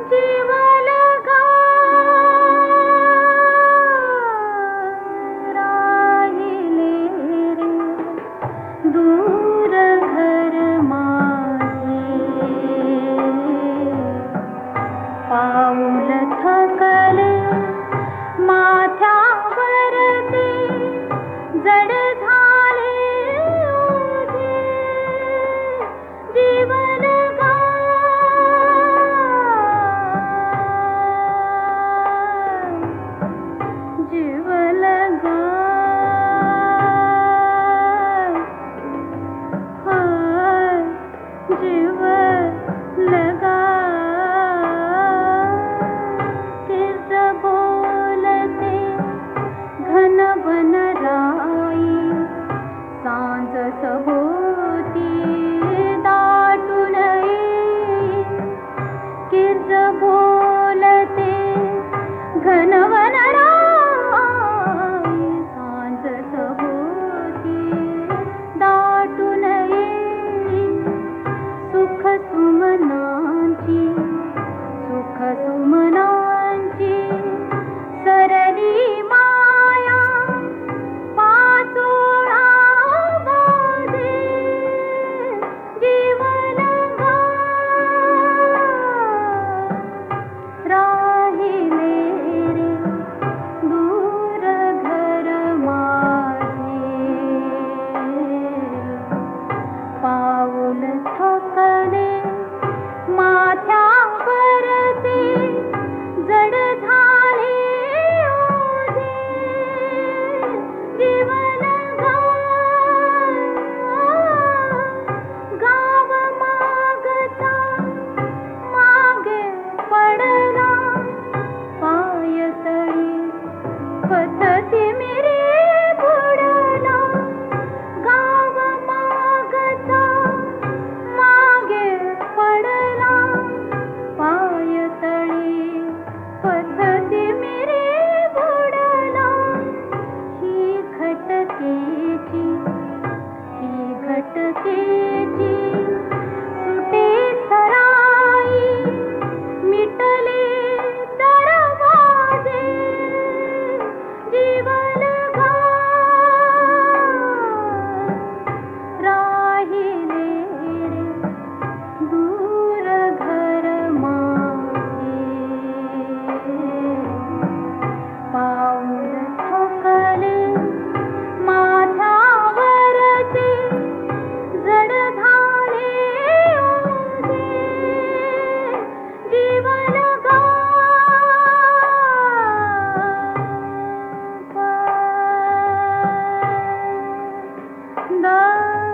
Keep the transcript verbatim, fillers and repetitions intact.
जीवलगा राहिले रे दूर घर माझे पाऊल थकले माथ्यावरती जड झाले ओझे जीवलगा जीवलगा हाय जीवलगा किस बोलते घन वन राई सांज सभोवती दाटून येई किस बोलते घन वन राई सांज सभोवती दाटून येई सुख सुमनांची सुख सुमनांची सरली माया पाचोळा बाजे जीवलगा राहिले रे दूर घर माझे पाऊल थकले माथ्यावरती जड झाले ओझे जीवलगा गाव मागचा मागे पडला पायतळी पथती मिरी बुडला गाव मागचा मागे पडला पायतळी पथती मिरी बुडला ही घटकेची ही घटकेची सुटे सराई मिटले दरवाजे जीवलगा राहिले रे दूर घर माझे पाऊल थकले माथ्यावरती जड झाले ओझे जीवलगा दा